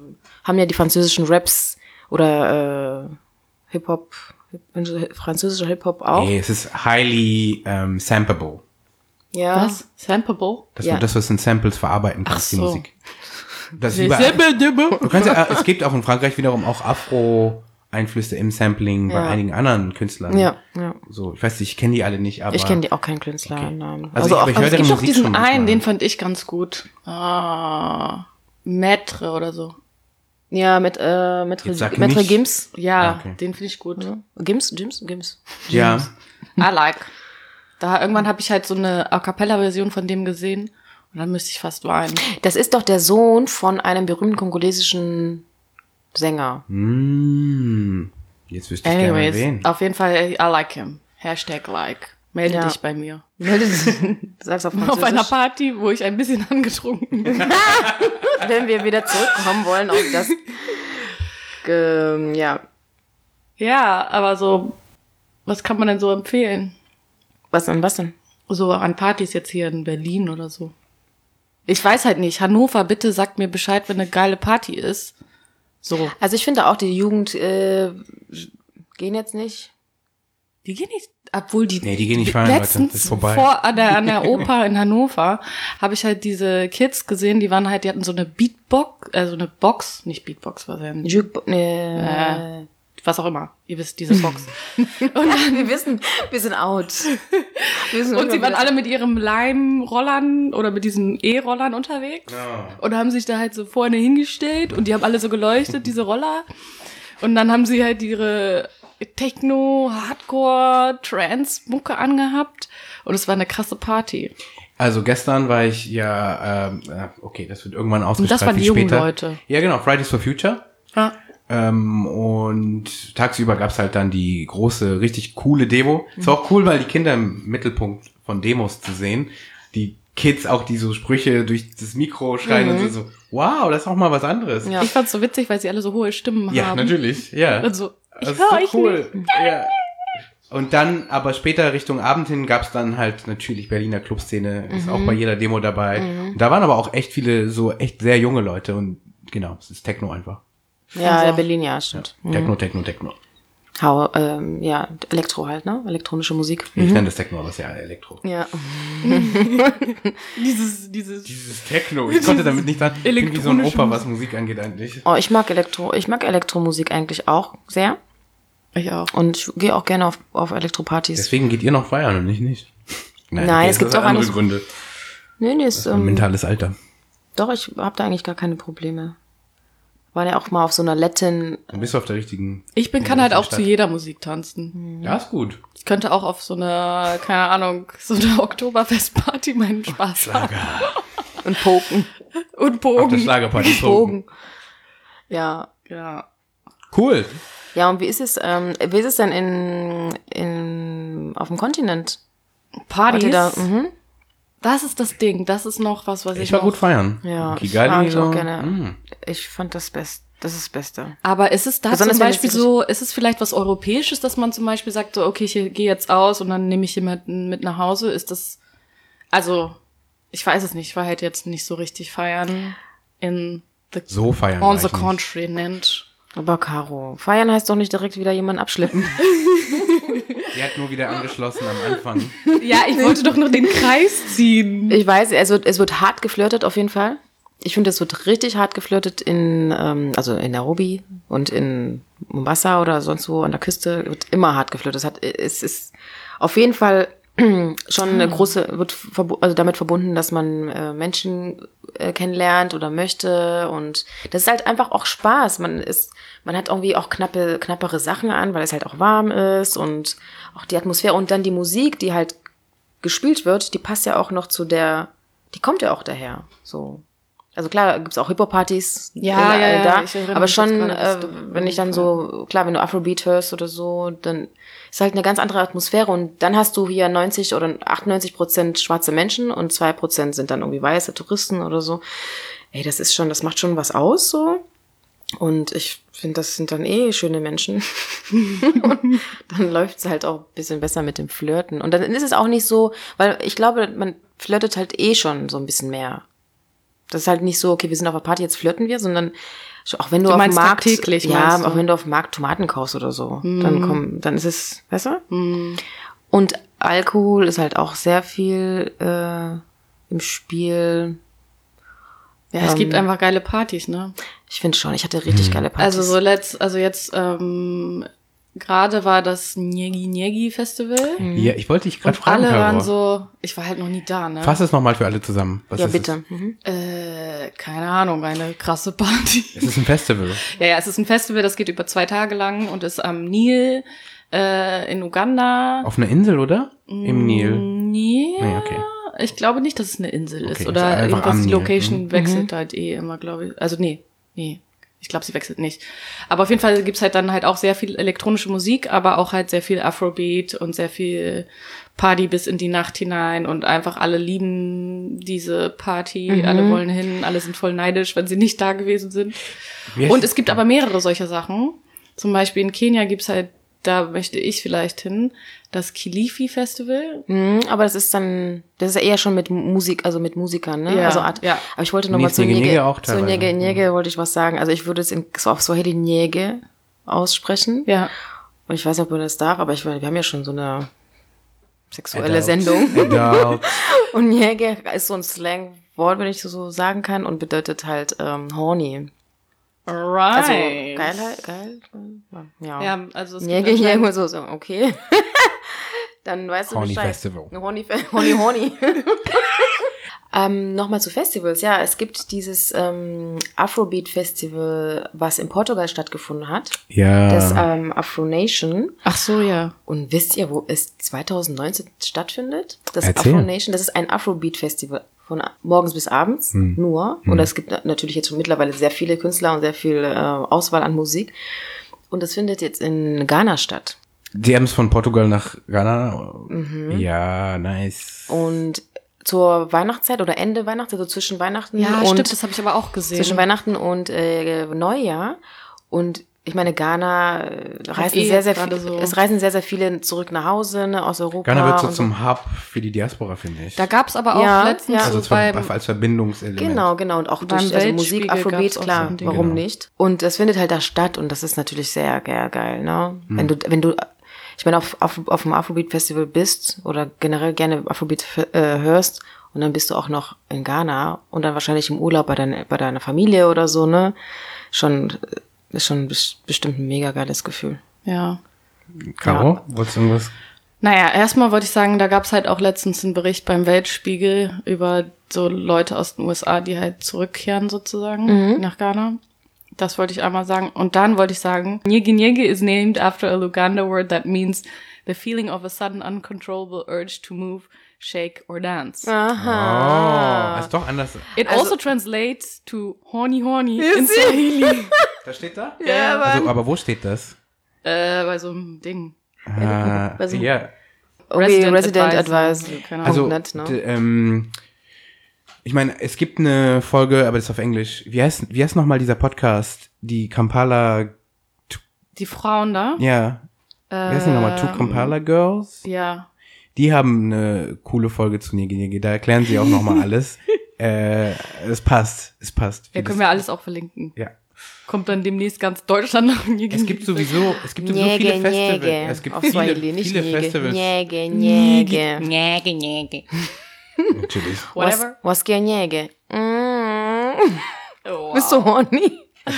Raps oder Hip-Hop, französischer Hip-Hop auch. Nee, es ist highly sampleable. Ja. Was? Sampleable? Dass Ja. du das, was in Samples verarbeiten kannst, die so. Musik. Das ist überall. Du kannst ja, es gibt auch in Frankreich wiederum auch Afro-Einflüsse im Sampling bei Ja. einigen anderen Künstlern. Ja. So, ich weiß nicht, ich kenne die alle nicht, aber. Ich kenne die auch keinen Künstlernamen. Also aber ich höre Es deren gibt doch Musik diesen schon manchmal. einen, den fand ich ganz gut. Maître oder so. Ja, mit Jetzt sag Maître nicht- Gims. Ja, Okay. den finde ich gut. Gims. Ja. I like. Irgendwann habe ich halt so eine A Cappella-Version von dem gesehen und dann müsste ich fast weinen. Das ist doch der Sohn von einem berühmten kongolesischen Sänger. Jetzt wüsste ich gerne Anyways, wen. auf jeden Fall, I like him. #like. Melde Ja. dich bei mir. Du sagst auf Französisch. Auf einer Party, wo ich ein bisschen angetrunken bin. Wenn wir wieder zurückkommen wollen auf das, ja, Ja, aber so, was kann man denn so empfehlen? was denn? So an Partys jetzt hier in Berlin oder so. Ich weiß halt nicht. Hannover, bitte sagt mir Bescheid, wenn eine geile Party ist. So. Also ich finde auch, die Jugend gehen jetzt nicht. Die gehen nicht, obwohl die. Nee, die gehen nicht feiern, Leute. Das letztens ist vorbei. an der Oper in Hannover habe ich halt diese Kids gesehen, die hatten so eine Beatbox, also eine Box, nicht Beatbox, was denn? Was auch immer. Ihr wisst, diese Box. Wir wissen, wir sind out. Und sie waren alle mit ihrem Leimrollern oder mit diesen E-Rollern unterwegs. Ja. Und haben sich da halt so vorne hingestellt und die haben alle so geleuchtet, diese Roller. Und dann haben sie halt ihre Techno, Hardcore, Trance-Mucke angehabt. Und es war eine krasse Party. Also gestern war ich okay, das wird irgendwann ausgestrahlt. Und das waren die jungen Leute. Ja, genau, Fridays for Future. Ja. Und tagsüber gab's halt dann die große, richtig coole Demo. Ist auch cool, weil die Kinder im Mittelpunkt von Demos zu sehen. Die Kids auch, die so Sprüche durch das Mikro schreien und so, wow, das ist auch mal was anderes. Ja. Ich fand's so witzig, weil sie alle so hohe Stimmen haben. Ja, natürlich, ja. Also, ich Das ist höre so euch cool. nicht. Ja. Und dann, aber später Richtung Abend hin gab's dann halt natürlich Berliner Clubszene, ist auch bei jeder Demo dabei. Und da waren aber auch echt viele, so echt sehr junge Leute und genau, es ist Techno einfach. Ja, Also, Berlin, ja, stimmt. Techno. Ja, Elektro halt, ne? Elektronische Musik. Ich nenne das Techno, aber es ist ja Elektro. Ja. Dieses Techno, ich konnte damit nicht sagen, ich bin wie so ein Elektronische Opa, was Musik angeht eigentlich. Oh, ich mag Elektromusik eigentlich auch sehr. Ich auch. Und ich gehe auch gerne auf Elektropartys. Deswegen geht ihr noch feiern und ich nicht. Nein, es das gibt hat auch andere anders- Gründe. Nee, ist, Mentales Alter. doch, ich habe da eigentlich gar keine Probleme. War ja auch mal auf so einer Latin. Dann bist du auf der richtigen. Kann halt auch Stadt. zu jeder Musik tanzen. Ja, ist gut. Ich könnte auch auf so eine, keine Ahnung, so eine Oktoberfestparty meinen Spaß haben. Und Poken. Und Auf der Bogen. Schlagerparty. Bogen. Ja. Ja. Cool. Ja, und wie ist es denn auf dem Kontinent? Wart ihr Partys. da? Das ist das Ding. Das ist noch was ich Ich war noch. gut feiern. Ja, Kigali mag ich so. auch gerne. Mm. Ich fand das ist das Beste. Aber ist es da Besonders zum wenn Beispiel es so, ist es vielleicht was Europäisches, dass man zum Beispiel sagt, so, okay, ich gehe jetzt aus und dann nehme ich jemanden mit nach Hause? Ist das, also, ich weiß es nicht, ich war halt jetzt nicht so richtig feiern So feiern. on the gleich nicht. continent. Aber Caro, feiern heißt doch nicht direkt wieder jemanden abschleppen. Die hat nur wieder angeschlossen am Anfang. Ja, ich wollte doch nur den Kreis ziehen. Ich weiß, es wird hart geflirtet auf jeden Fall. Ich finde, es wird richtig hart geflirtet in Nairobi und in Mombasa oder sonst wo an der Küste wird immer hart geflirtet. Es ist auf jeden Fall schon eine große, damit verbunden, dass man Menschen kennenlernt oder möchte, und das ist halt einfach auch Spaß. Man hat irgendwie auch knappere Sachen an, weil es halt auch warm ist, und auch die Atmosphäre und dann die Musik, die halt gespielt wird, die passt ja auch noch die kommt ja auch daher, so. Also klar, gibt's auch Hip-Hop-Partys Ja, da, ich erinnere aber mich schon, jetzt gerade, dass du- wenn ich dann so, klar, wenn du Afrobeat hörst oder so, dann ist halt eine ganz andere Atmosphäre, und dann hast du hier 90 oder 98% schwarze Menschen und 2% sind dann irgendwie weiße Touristen oder so. Ey, das macht schon was aus, so. Und ich finde, das sind dann schöne Menschen. Und dann läuft's halt auch ein bisschen besser mit dem Flirten. Und dann ist es auch nicht so, weil ich glaube, man flirtet halt schon so ein bisschen mehr. Das ist halt nicht so, okay, wir sind auf einer Party, jetzt flirten wir, sondern auch wenn du auf dem meinst Markt, tagtäglich, ja, meinst du? auch wenn du auf dem Markt Tomaten kaufst oder so, dann ist es besser. Und Alkohol ist halt auch sehr viel im Spiel. Ja, es gibt einfach geile Partys, ne? Ich finde schon, ich hatte richtig geile Partys. Also jetzt gerade war das Nyegi Festival. Ja, ich wollte dich gerade Und fragen, alle waren Caro. so, ich war halt noch nie da, ne? Fass es nochmal für alle zusammen. Was ja, ist bitte. Mhm. Keine Ahnung, eine krasse Party. Es ist ein Festival. Ja, es ist ein Festival, das geht über 2 Tage lang und ist am Nil in Uganda. Auf einer Insel, oder? Im Nil. Nee, Nee, okay. ich glaube nicht, dass es eine Insel ist. Okay, Oder ist einfach irgendwas, am die Nil. Location wechselt halt immer, glaube ich. Also nee. Ich glaube, sie wechselt nicht. Aber auf jeden Fall gibt's halt dann halt auch sehr viel elektronische Musik, aber auch halt sehr viel Afrobeat und sehr viel Party bis in die Nacht hinein, und einfach alle lieben diese Party, alle wollen hin, alle sind voll neidisch, wenn sie nicht da gewesen sind. Wie heißt Und das? es gibt aber mehrere solcher Sachen. Zum Beispiel in Kenia gibt's halt da möchte ich vielleicht hin, das Kilifi Festival. Aber das ist ja eher schon mit Musik, also mit Musikern, ne? Ja, Also ja. Aber ich wollte nochmal zu Nyege auch zu teilweise. Nyege wollte ich was sagen. Also ich würde es so auf Swahili Nyege aussprechen. Ja. Und ich weiß nicht, ob man das darf, aber wir haben ja schon so eine sexuelle Adult. Sendung. Adult. Und Nyege ist so ein Slangwort, wenn ich so sagen kann, und bedeutet halt horny. Right. Also geil. Ja. Ja, also es Nyege, gibt Nyege, so, okay. Dann weißt du Horny Bescheid. Festival. Horny. Nochmal zu Festivals. Ja, es gibt dieses Afrobeat-Festival, was in Portugal stattgefunden hat. Ja. Das Afro Nation. Ach so, ja. Und wisst ihr, wo es 2019 stattfindet? Das Erzähl. Afro Nation, das ist ein Afrobeat-Festival von morgens bis abends nur. Und es gibt natürlich jetzt schon mittlerweile sehr viele Künstler und sehr viel Auswahl an Musik. Und das findet jetzt in Ghana statt. Die haben es von Portugal nach Ghana. Ja, nice. Und zur Weihnachtszeit oder Ende Weihnachtszeit, also zwischen Weihnachten Ja, und stimmt, das habe ich aber auch gesehen. zwischen Weihnachten und Neujahr. Und ich meine, Ghana reisen eh sehr, sehr gerade viele, so- es reisen sehr, sehr viele zurück nach Hause, ne, aus Europa. Ghana wird so und zum Hub für die Diaspora, finde ich. Da gab's aber auch Ja, letztens ja. Also so beim, als Verbindungselement. Genau. Und auch Beim durch also Musik, Weltspiegel Afrobeat, gab's auch klar, so ein Ding. warum Genau. nicht? Und das findet halt da statt und das ist natürlich sehr, sehr geil, ne? Wenn du, ich meine, auf dem Afrobeat-Festival bist oder generell gerne Afrobeat hörst und dann bist du auch noch in Ghana und dann wahrscheinlich im Urlaub bei deiner Familie oder so, ne? Ist schon bestimmt ein mega geiles Gefühl. ja. Caro, wolltest du irgendwas? Naja, erstmal wollte ich sagen, da gab's halt auch letztens einen Bericht beim Weltspiegel über so Leute aus den USA, die halt zurückkehren sozusagen nach Ghana. Das wollte ich einmal sagen. Und dann wollte ich sagen, Nyege Nyege is named after a Luganda word that means the feeling of a sudden uncontrollable urge to move, shake or dance. Oh, ist doch anders. It also translates to horny in Swahili. Das steht da? Ja, Also, aber wo steht das? Bei so einem Ding. Also- Ja. Resident Advice. Keine Ahnung. Also, Net, ne? Ich meine, es gibt eine Folge, aber das ist auf Englisch. Wie heißt nochmal dieser Podcast? Die Kampala, Die Frauen da? ja. Wie heißt die nochmal? Two Kampala Girls? Ja. Die haben eine coole Folge zu Nyege Nyege. Da erklären sie auch nochmal alles. Es passt. Ja, können wir alles auch verlinken. Ja. Kommt dann demnächst ganz Deutschland nach Nyege Es gibt sowieso viele Nyege, Festivals. Nyege. Es gibt Auf Swahili, nicht viele Nyege. Festivals. Nyege. Natürlich. Whatever. Was geht Nyege? Oh, Bist du horny?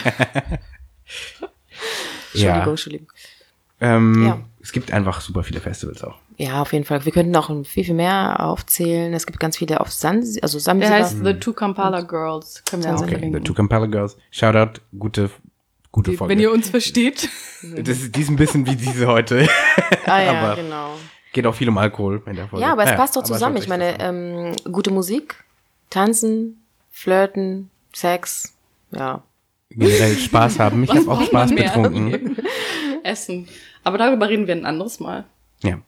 Ja. Entschuldigung. Ja. Es gibt einfach super viele Festivals auch. Ja, auf jeden Fall. Wir könnten noch viel mehr aufzählen. Es gibt ganz viele auf Der Zanzibar. heißt The Two Kampala Girls. Können wir auch Okay, The verlinken. Two Kampala Girls. Shoutout, gute Folge. Wenn ihr uns versteht. die ist ein bisschen wie diese heute. Ah ja, aber genau. geht auch viel um Alkohol in der Folge. Ja, aber es Naja, passt doch aber zusammen. schaut Ich euch das meine, an. gute Musik, Tanzen, Flirten, Sex, ja. Generell Spaß haben. Ich habe auch braucht Spaß man mehr? betrunken. Essen. Aber darüber reden wir ein anderes Mal. Ja.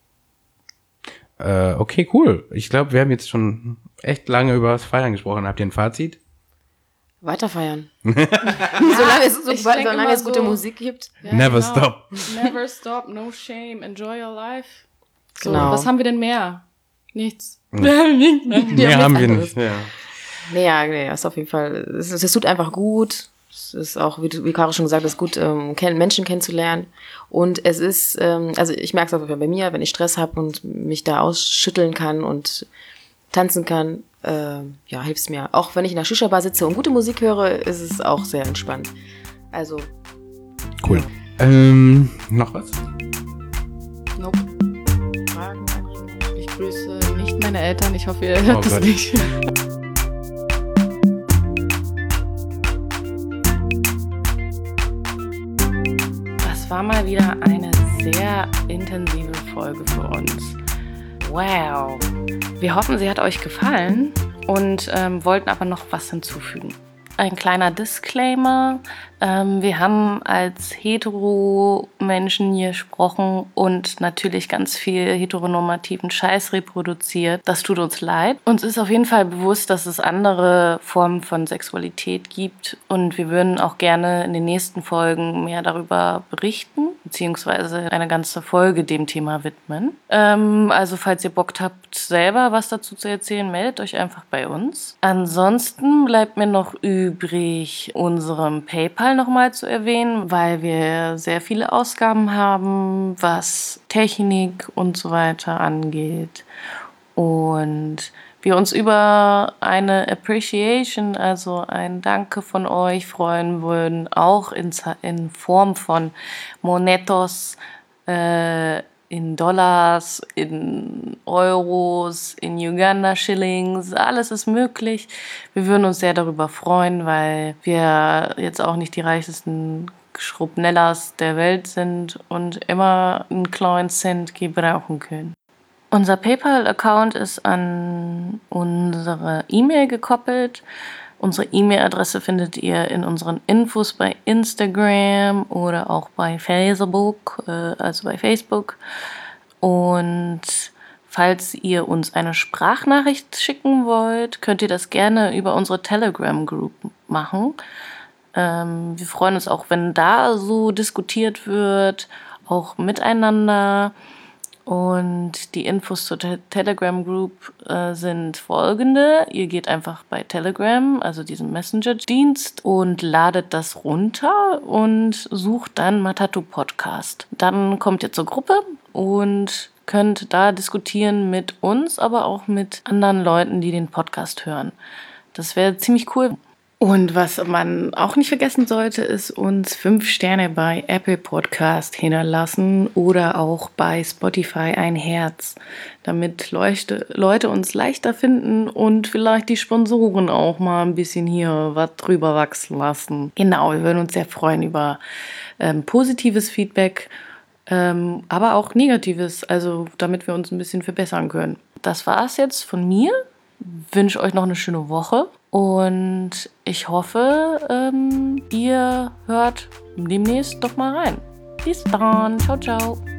Okay, cool. Ich glaube, wir haben jetzt schon echt lange über das Feiern gesprochen. Habt ihr ein Fazit? Weiter feiern. Solange ich denk immer es gute so- Musik gibt. Ja, Never genau. stop. Never stop, no shame, enjoy your life. So, Genau. was haben wir denn mehr? Nichts. Mehr haben wir nicht. Ja. Nee, ist auf jeden Fall, es tut einfach gut. Es ist auch, wie Caro schon gesagt hat, es ist gut, Menschen kennenzulernen. Und es ist, also ich merke es auf jeden Fall bei mir, wenn ich Stress habe und mich da ausschütteln kann und tanzen kann, ja, hilft es mir. Auch wenn ich in der Shisha-Bar sitze und gute Musik höre, ist es auch sehr entspannt. Also, Cool. Noch was? Nope. Fragen, Anregungen? Ich grüße nicht meine Eltern. Ich hoffe, ihr Oh hört das Gott. nicht. Das war mal wieder eine sehr intensive Folge für uns. Wow. Wir hoffen, sie hat euch gefallen und wollten aber noch was hinzufügen. Ein kleiner Disclaimer. Wir haben als Hetero-Menschen hier gesprochen und natürlich ganz viel heteronormativen Scheiß reproduziert. Das tut uns leid. Uns ist auf jeden Fall bewusst, dass es andere Formen von Sexualität gibt und wir würden auch gerne in den nächsten Folgen mehr darüber berichten, beziehungsweise eine ganze Folge dem Thema widmen. Also falls ihr Bock habt, selber was dazu zu erzählen, meldet euch einfach bei uns. Ansonsten bleibt mir noch übrig, unserem PayPal nochmal zu erwähnen, weil wir sehr viele Ausgaben haben, was Technik und so weiter angeht. Und wir uns über eine Appreciation, also ein Danke von euch freuen würden, auch in Form von Monetos, in Dollars, in Euros, in Uganda-Shillings, alles ist möglich. Wir würden uns sehr darüber freuen, weil wir jetzt auch nicht die reichsten Schrubnellas der Welt sind und immer einen kleinen Cent gebrauchen können. Unser PayPal-Account ist an unsere E-Mail gekoppelt. Unsere E-Mail-Adresse findet ihr in unseren Infos bei Instagram oder auch bei Facebook, Und falls ihr uns eine Sprachnachricht schicken wollt, könnt ihr das gerne über unsere Telegram-Group machen. Wir freuen uns auch, wenn da so diskutiert wird, auch miteinander. Und die Infos zur Telegram-Group sind folgende. Ihr geht einfach bei Telegram, also diesem Messenger-Dienst, und ladet das runter und sucht dann Matatu Podcast. Dann kommt ihr zur Gruppe und könnt da diskutieren mit uns, aber auch mit anderen Leuten, die den Podcast hören. Das wäre ziemlich cool. Und was man auch nicht vergessen sollte, ist uns 5 Sterne bei Apple Podcast hinterlassen oder auch bei Spotify ein Herz, damit Leute uns leichter finden und vielleicht die Sponsoren auch mal ein bisschen hier was drüber wachsen lassen. Genau, wir würden uns sehr freuen über positives Feedback, aber auch negatives, also damit wir uns ein bisschen verbessern können. Das war's jetzt von mir. Wünsche euch noch eine schöne Woche und ich hoffe, ihr hört demnächst doch mal rein. Bis dann. Ciao, ciao.